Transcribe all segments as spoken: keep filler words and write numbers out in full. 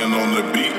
banging on the beat.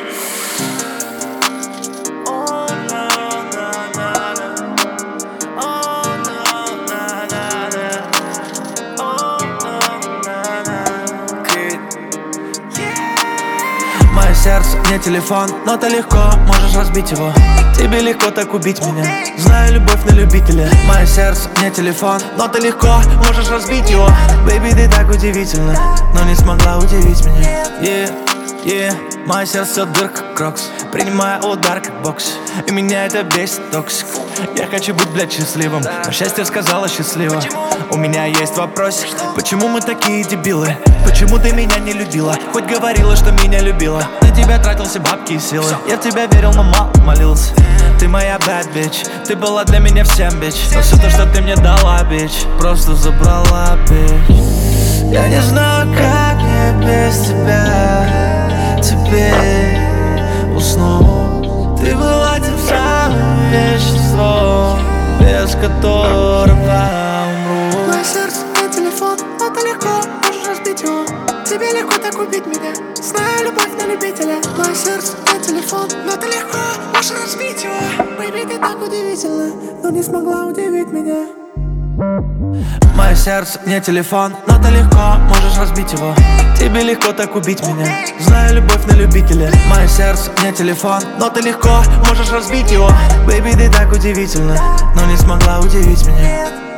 Мое сердце не телефон, но ты легко можешь разбить его. Тебе легко так убить меня, знаю любовь на любителя. Мое сердце не телефон, но ты легко можешь разбить его. Бэйби, ты так удивительна, но не смогла удивить меня. Yeah, yeah. Мое сердце дырка, крокс, принимая удар как бокс. И меня это бесит, токсик. Я хочу быть, блядь, счастливым, но счастье сказала счастливо. У меня есть вопросик, почему мы такие дебилы? Почему ты меня не любила? Хоть говорила, что меня любила. На тебя тратил все бабки и силы. Я в тебя верил, но мало молился. Ты моя bad bitch, ты была для меня всем, бич. Но все то, что ты мне дала, бич, просто забрала, бич. Я не знаю, как мне без тебя теперь уснуть. Ты была тем самым веществом, без которого умру. Мое сердце не телефон, но ты легко можешь разбить его. Тебе легко так убить меня, знаю любовь на любителя. Мое сердце не телефон, но ты легко можешь разбить его. Бэйби, ты так удивительна, но не смогла удивить меня. Мое сердце не телефон, но ты легко можешь разбить его. Тебе легко так убить меня, знаю любовь на любителя. Мое сердце не телефон, но ты легко можешь разбить его. Бэйби, ты так удивительна, но не смогла удивить меня.